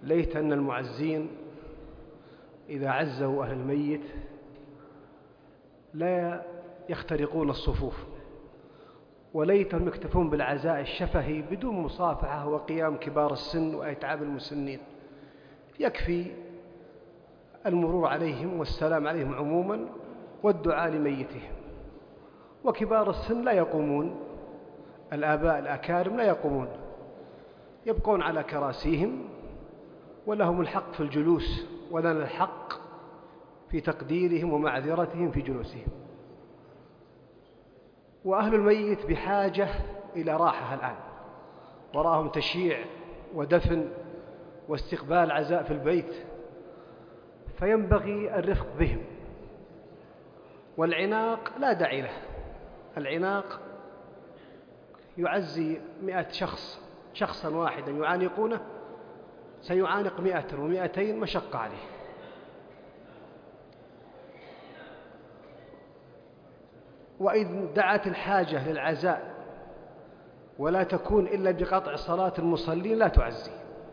ليت أن المعزين إذا عزوا أهل الميت لا يخترقون الصفوف، وليتهم يكتفون بالعزاء الشفهي بدون مصافحة وقيام كبار السن وإتعاب المسنين، يكفي المرور عليهم والسلام عليهم عموما والدعاء لميتهم. وكبار السن لا يقومون، الآباء الأكارم لا يقومون، يبقون على كراسيهم، ولهم الحق في الجلوس ولنا الحق في تقديرهم ومعذرتهم في جلوسهم. وأهل الميت بحاجة إلى راحة الآن، وراهم تشييع ودفن واستقبال عزاء في البيت، فينبغي الرفق بهم. والعناق لا داعي له، العناق يعزي 100 شخص، شخصا واحدا يعانقونه سيعانق 100 و200 مشقة عليه. وإذ دعت الحاجة للعزاء ولا تكون إلا بقطع صلاة المصلين لا تعزي،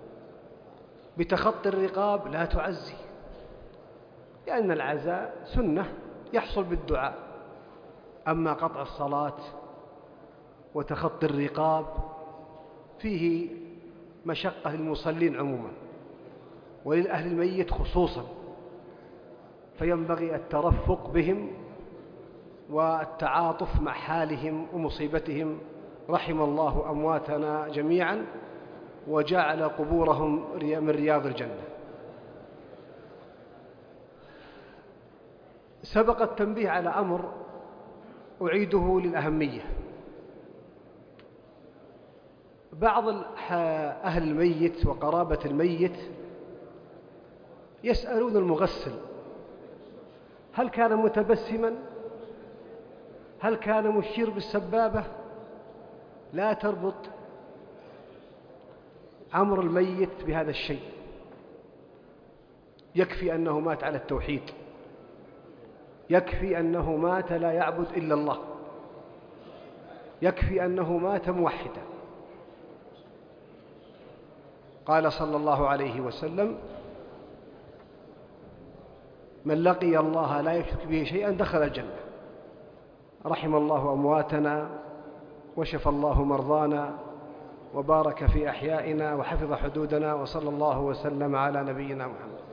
بتخطي الرقاب لا تعزي، لأن العزاء سنة يحصل بالدعاء. أما قطع الصلاة وتخطي الرقاب فيه مشقة للمصلين عموما وللأهل الميت خصوصا، فينبغي الترفق بهم والتعاطف مع حالهم ومصيبتهم. رحم الله أمواتنا جميعا وجعل قبورهم من رياض الجنة. سبق التنبيه على أمر أعيده للأهمية. بعض أهل الميت وقرابة الميت يسألون المغسل: هل كان متبسما؟ هل كان مشير بالسبابة؟ لا تربط أمر الميت بهذا الشيء، يكفي أنه مات على التوحيد، يكفي أنه مات لا يعبد إلا الله، يكفي أنه مات موحدا. قال صلى الله عليه وسلم: من لقي الله لا يشرك به شيئا دخل الجنة. رحم الله أمواتنا وشفى الله مرضانا وبارك في أحيائنا وحفظ حدودنا، وصلى الله وسلم على نبينا محمد.